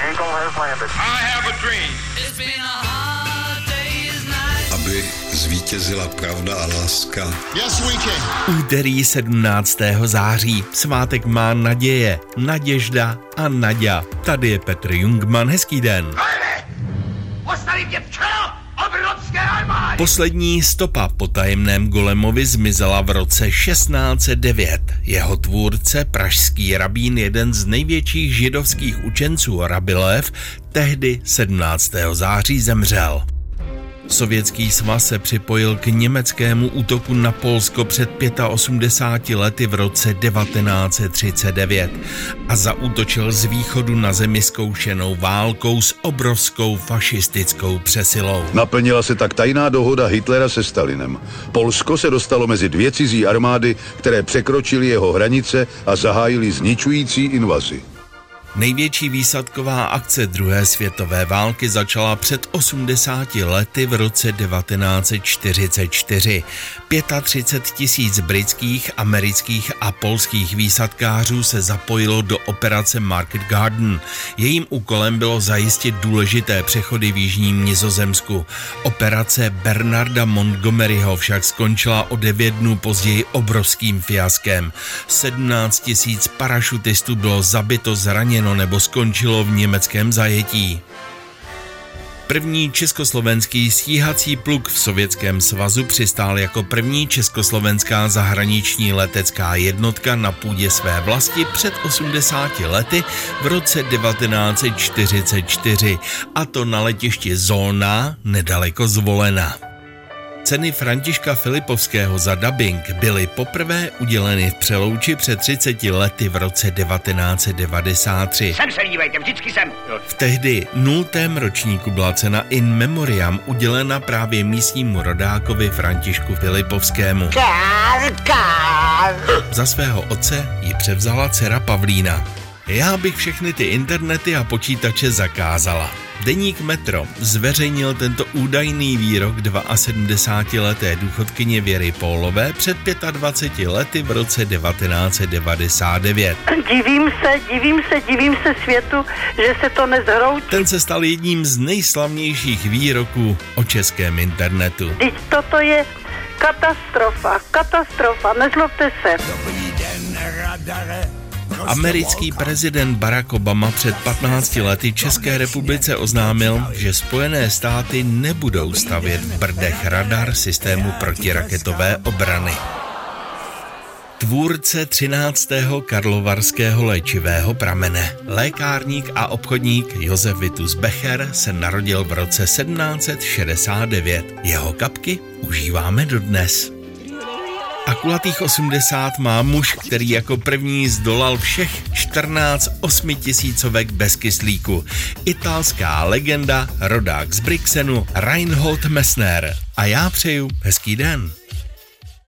Aby zvítězila pravda a láska. Úterý 17. září. Svátek má naděje, Naděžda a Naďa. Tady je Petr Jungmann. Hezký den. Poslední stopa po tajemném Golemovi zmizela v roce 1609. Jeho tvůrce, pražský rabín, jeden z největších židovských učenců Rabbi Lev, tehdy 17. září zemřel. Sovětský svaz se připojil k německému útoku na Polsko před 85 lety v roce 1939 a zaútočil z východu na zemi zkoušenou válkou s obrovskou fašistickou přesilou. Naplnila se tak tajná dohoda Hitlera se Stalinem. Polsko se dostalo mezi dvě cizí armády, které překročily jeho hranice a zahájily zničující invazi. Největší výsadková akce druhé světové války začala před 80 lety v roce 1944. 35 000 britských, amerických a polských výsadkářů se zapojilo do operace Market Garden. Jejím úkolem bylo zajistit důležité přechody v jižním Nizozemsku. Operace Bernarda Montgomeryho však skončila o 9 dnů později obrovským fiaskem. 17 000 parašutistů bylo zabito, zraněno nebo skončilo v německém zajetí. První československý stíhací pluk v Sovětském svazu přistál jako první československá zahraniční letecká jednotka na půdě své vlasti před 80 lety v roce 1944, a to na letišti Zóna nedaleko Zvolena. Ceny Františka Filipovského za dabing byly poprvé uděleny v Přelouči před 30 lety v roce 1993. Sem se dívejte, vždycky sem. V tehdy 0. ročníku byla cena in memoriam udělena právě místnímu rodákovi Františku Filipovskému. Za svého otce ji převzala dcera Pavlína. Já bych všechny ty internety a počítače zakázala. Deník Metro zveřejnil tento údajný výrok 72leté důchodkyně Věry Pólové před 25 lety v roce 1999. Divím se světu, že se to nezhroutí. Ten se stal jedním z nejslavnějších výroků o českém internetu. Teď toto je katastrofa, nezlobte se. Dobrý den, radare. Americký prezident Barack Obama před 15 lety České republice oznámil, že Spojené státy nebudou stavět v Brdech radar systému protiraketové obrany. Tvůrce 13. karlovarského léčivého pramene, lékárník a obchodník Josef Vitus Becher se narodil v roce 1769. Jeho kapky užíváme dodnes. A kulatých 80 má muž, který jako první zdolal všech 14 8tisícovek bez kyslíku. Italská legenda, rodák z Brixenu, Reinhold Messner. A já přeju hezký den.